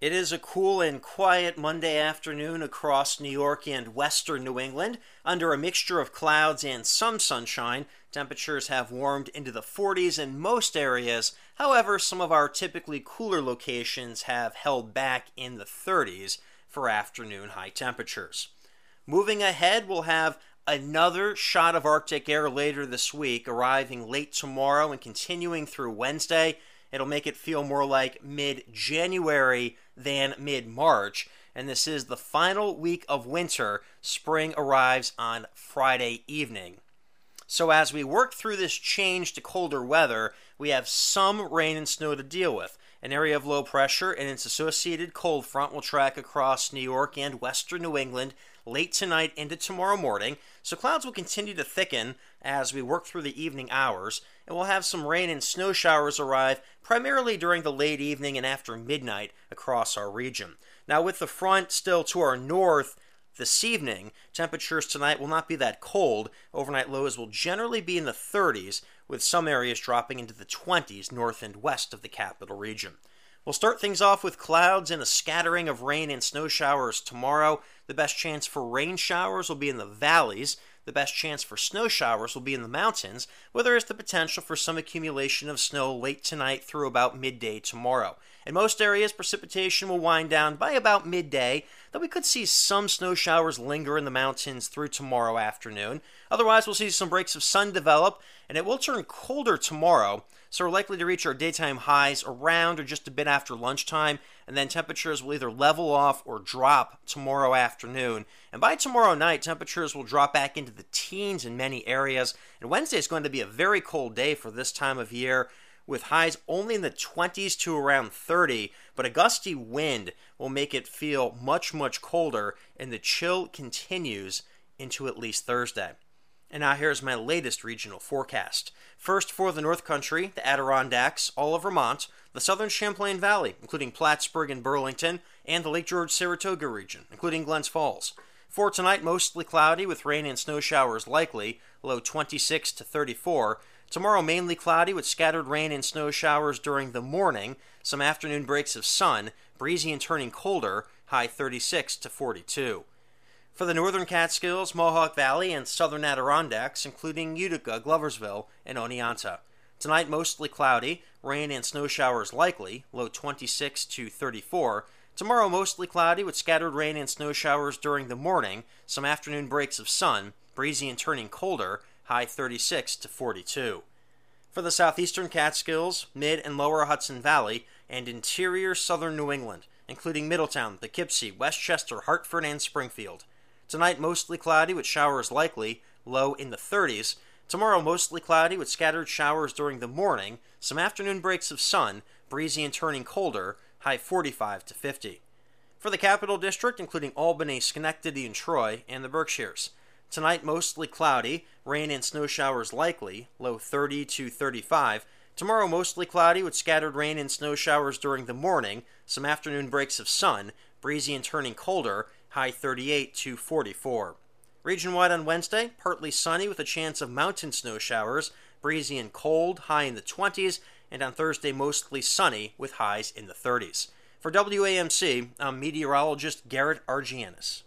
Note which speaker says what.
Speaker 1: It is a cool and quiet Monday afternoon across New York and western New England. Under a mixture of clouds and some sunshine, temperatures have warmed into the 40s in most areas. However, some of our typically cooler locations have held back in the 30s for afternoon high temperatures. Moving ahead, we'll have another shot of Arctic air later this week, arriving late tomorrow and continuing through Wednesday. It'll make it feel more like mid-January than mid-March, and this is the final week of winter. Spring arrives on Friday evening. So as we work through this change to colder weather, we have some rain and snow to deal with. An area of low pressure and its associated cold front will track across New York and western New England late tonight into tomorrow morning, so clouds will continue to thicken as we work through the evening hours, and we'll have some rain and snow showers arrive primarily during the late evening and after midnight across our region. Now, with the front still to our north this evening, temperatures tonight will not be that cold. Overnight lows will generally be in the 30s, with some areas dropping into the 20s north and west of the capital region. We'll start things off with clouds and a scattering of rain and snow showers tomorrow. The best chance for rain showers will be in the valleys. The best chance for snow showers will be in the mountains, where there is the potential for some accumulation of snow late tonight through about midday tomorrow. In most areas, precipitation will wind down by about midday, though we could see some snow showers linger in the mountains through tomorrow afternoon. Otherwise, we'll see some breaks of sun develop, and it will turn colder tomorrow, so we're likely to reach our daytime highs around or just a bit after lunchtime, and then temperatures will either level off or drop tomorrow afternoon. And by tomorrow night, temperatures will drop back into the teens in many areas, and Wednesday is going to be a very cold day for this time of year, with highs only in the 20s to around 30, but a gusty wind will make it feel much, much colder, and the chill continues into at least Thursday. And now here's my latest regional forecast. First, for the North Country, the Adirondacks, all of Vermont, the southern Champlain Valley, including Plattsburgh and Burlington, and the Lake George-Saratoga region, including Glens Falls. For tonight, mostly cloudy with rain and snow showers likely, low 26 to 34. Tomorrow, mainly cloudy with scattered rain and snow showers during the morning, some afternoon breaks of sun, breezy and turning colder, high 36 to 42. For the northern Catskills, Mohawk Valley, and southern Adirondacks, including Utica, Gloversville, and Oneonta. Tonight, mostly cloudy, rain and snow showers likely, low 26 to 34. Tomorrow, mostly cloudy with scattered rain and snow showers during the morning, some afternoon breaks of sun, breezy and turning colder, high 36 to 42. For the southeastern Catskills, mid and lower Hudson Valley, and interior southern New England, including Middletown, Poughkeepsie, Westchester, Hartford, and Springfield. Tonight, mostly cloudy with showers likely, low in the 30s. Tomorrow, mostly cloudy with scattered showers during the morning, some afternoon breaks of sun, breezy and turning colder, high 45 to 50. For the Capital District, including Albany, Schenectady, and Troy, and the Berkshires. Tonight, mostly cloudy, rain and snow showers likely, low 30 to 35. Tomorrow, mostly cloudy with scattered rain and snow showers during the morning, some afternoon breaks of sun, breezy and turning colder, high 38 to 44. Region-wide on Wednesday, partly sunny with a chance of mountain snow showers, breezy and cold, high in the 20s, and on Thursday, mostly sunny with highs in the 30s. For WAMC, I'm meteorologist Garrett Argianis.